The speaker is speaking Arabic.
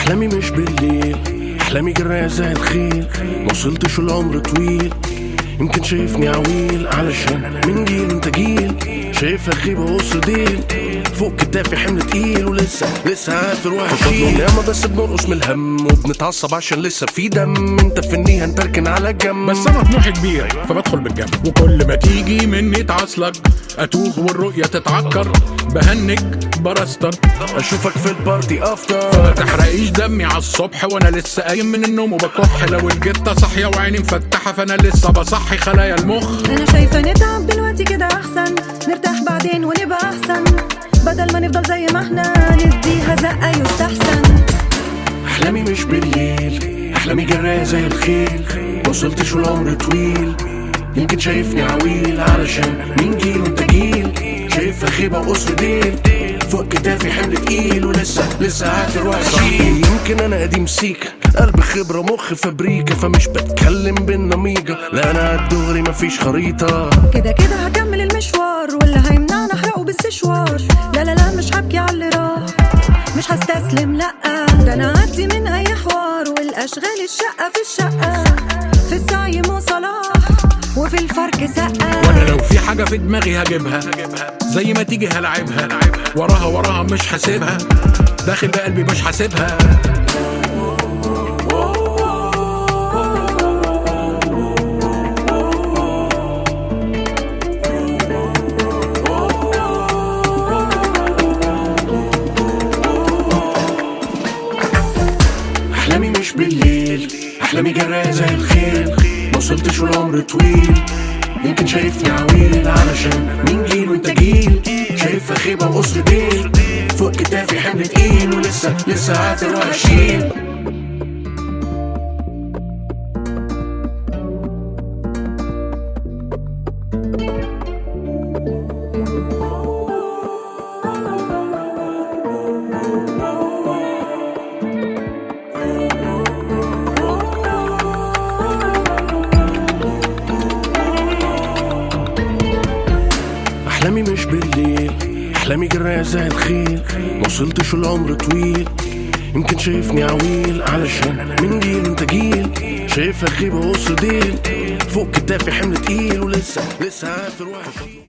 احلامي مش بالليل، احلامي جراية زي الخيل. موصلتش العمر طويل، يمكن شايفني عويل علشان من جيل انت جيل. شايفها خيبة وسط ديل، فوق كتافي حمل تقيل ولسه عافر وهشيل. ياما بس بنرقص من الهم وبنتعصب عشان لسه في دم. انت في النية هنتركن على جنب، بس انا طموحي كبير فبدخل بالجنب. وكل ما تيجي مني تعصلك اتوه والرؤية تتعكر. بهنك برستر اشوفك في البارتي افطر. فما تحرقيش دمي عالصبح وانا لسه قايم من النوم وبكح. لو الجتة صاحية وعيني مفتحة فانا لسه بصحي خلايا المخ. انا شايفة نتعب دلوقتي كده احسن، نرتاح بعدين ونبقى احسن، بدل ما نفضل زي ما احنا نديها زقة يستحسن. احلامي مش بالليل، احلامي جراية زي الخيل. موصلتش والعمر طويل، يمكن شايفني عويل علشان من جيل وانت جيل. شايفها خيبة وقصر ديل، فوق كتافي حمل تقيل ولسه عافر وهشيل. يمكن انا قديم سيكا، قلب خبرة مخ فابريكا، فمش بتكلم بالنميجة. لا انا عالدغري مفيش خريطة، كده هكمل المشوار، واللي هيمنعنا احرقه بالسشوار. لا مش هبكي على اللي راح، مش هستسلم لا. ده انا عدي من اي حوار، والاشغال الشقة في الشقة، في السعي مو صلاح وفي الفرق سقة. وانا لو في حاجة في دماغي هجيبها، زي ما تيجي هلعبها. وراها مش حاسبها، داخل بقلبي مش حاسبها. احلامي مش بالليل، احلامي جراية زي الخيل. موصلتش والعمر طويل، يمكن شايفني عويل علشان من جيل وانت جيل. شايفها خيبة وقصر ديل، فوق كتافي حمل تقيل ولسه عافر وهشيل. احلامي مش بالليل، احلامي جراية زي الخيل. موصلتش العمر طويل، يمكن شايفني عويل علشان من جيل انت جيل. شايفها خيبة وقصر ديل، فوق كتافي حمل تقيل ولسه عافر وهشيل.